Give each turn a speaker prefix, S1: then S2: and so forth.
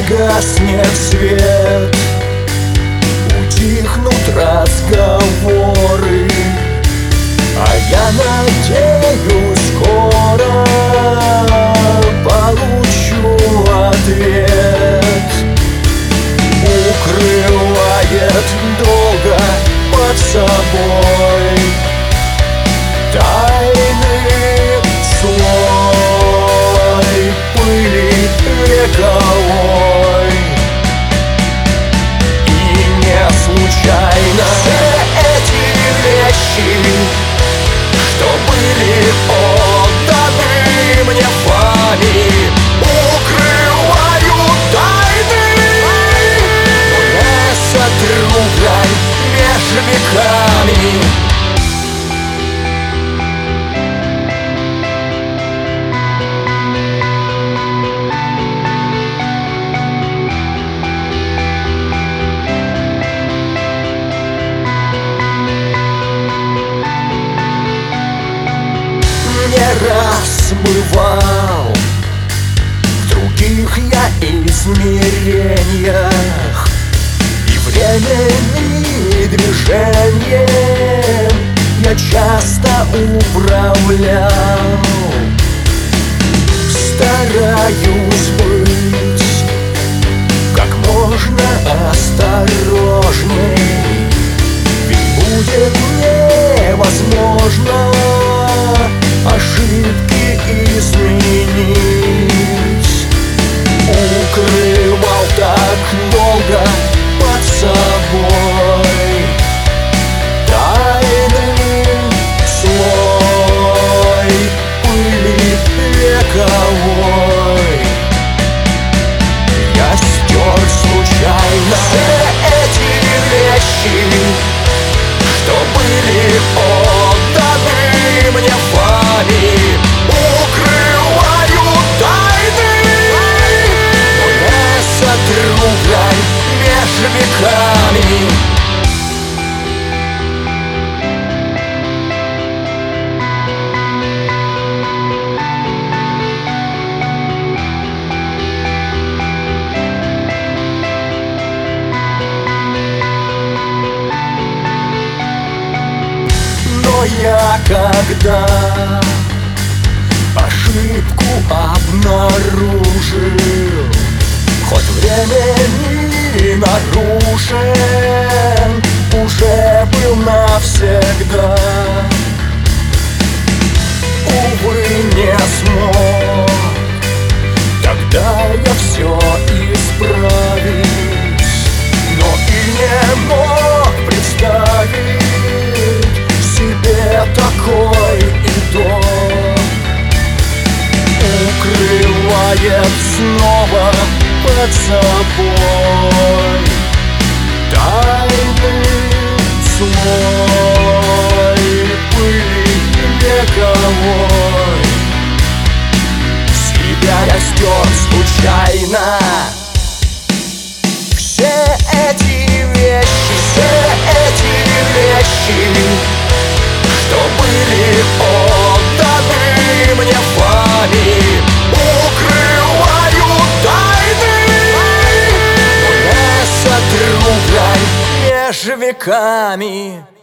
S1: погаснет свет, утихнут разговоры, а я надеюсь, скоро получу ответ. Укрывает долго под собой тайный слой пыли вековой. И не случайно все эти вещи, что были отданы мне вами, укрывают тайны, но не сотруднят меж веками. Не раз бывал в других я измерениях, и временным движением я часто управлял. Стараюсь быть как можно осторожней, ведь будет невозможно ошибки изменить. Укрывал так долго под собой тайный слой пыли вековой. Я стер случайно все эти вещи, что были отданы мне вами, укрываю тайны, но не сотруднят меж веками. Но я когда ошибку обнаружил, хоть времени нарушен, уже был навсегда. Увы, не смог тогда я все исправить, но и не мог представить себе такой итог. Укрывает снова под собой тайный слой пыли вековой. Себя я стер случайно. Все эти вещи, что были отданы мне вами, укрываю тайны, но не сотруднят меж веками.